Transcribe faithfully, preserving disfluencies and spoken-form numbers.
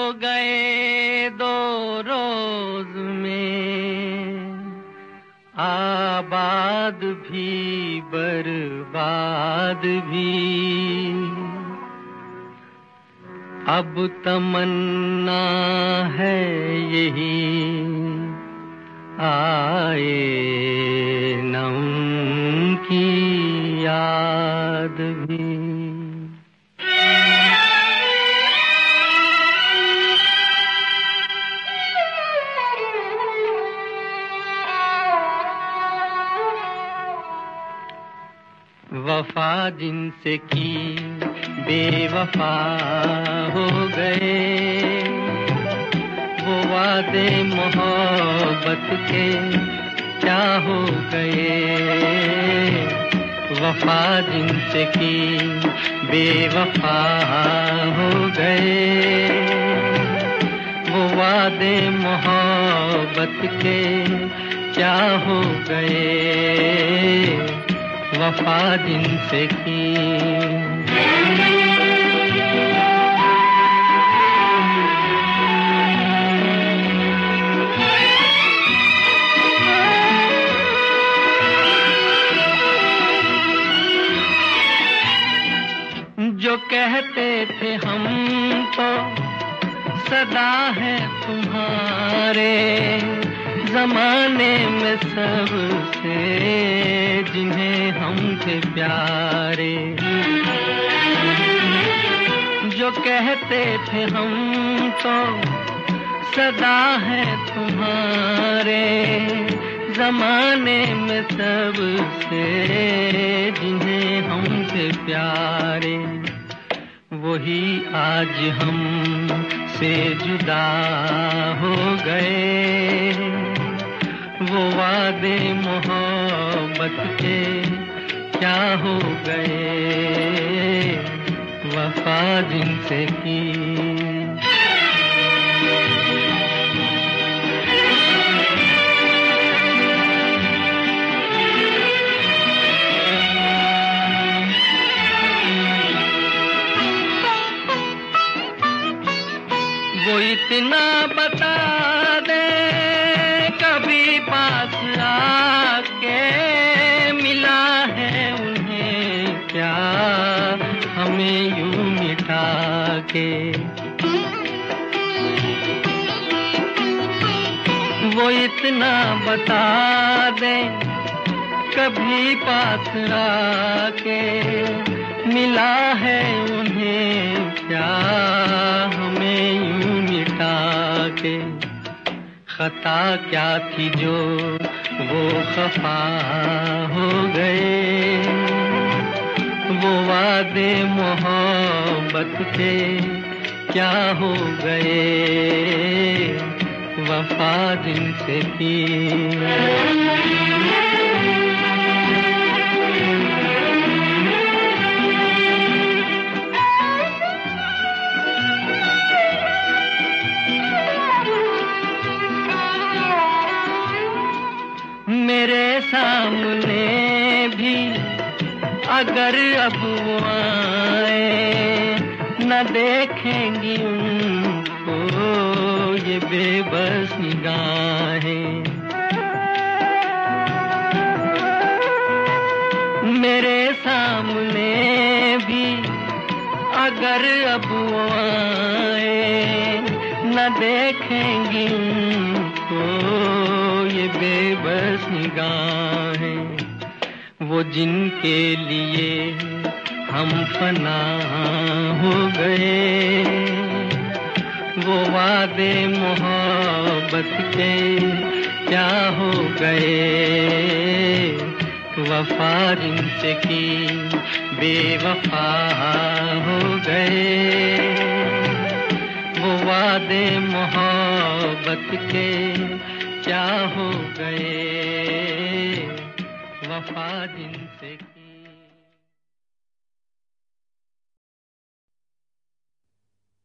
गए दो रोज में, आबाद भी बर्बाद भी। अब तमन्ना है यही आए न उनकी याद भी। वफा जिनसे की बेवफा हो गए, वो वादे मोहब्बत के क्या हो गए। वफा जिनसे की बेवफा हो गए, वो वादे मोहब्बत के क्या हो गए। वफा जिनसे की जो कहते थे हम तो सदा है तुम्हारे, जमाने में सबसे जिन्हें हम थे प्यारे। जो कहते थे हम तो सदा है तुम्हारे, जमाने में सबसे जिन्हें हम थे प्यारे। वही आज हम से जुदा हो गए, वो वादे मोहब्बत के क्या हो गए। वफा जिनसे की वो इतना बता दे कभी पास आके, मिला है उन्हें क्या हमें यूं मिटा के। वो इतना बता दे कभी पास आके, मिला है उन्हें क्या हमें यूं मिटा के। खता क्या थी जो वो खफा हो गए, वो वादे मोहब्बत के क्या हो गए। वफा जिनसे की मेरे सामने भी अगर अब वो आए, न देखेंगी उनको ये बेबस निगाहें। मेरे सामने भी अगर अब वो आए, न देखेंगी उनको ये बेबस निगाहें। वो जिनके लिए हम फना हो गए, वो वादे मोहब्बत के क्या हो गए। वफा जिनसे की बेवफा हो गए, वो वादे मोहब्बत के क्या हो गए। वफा जिनसे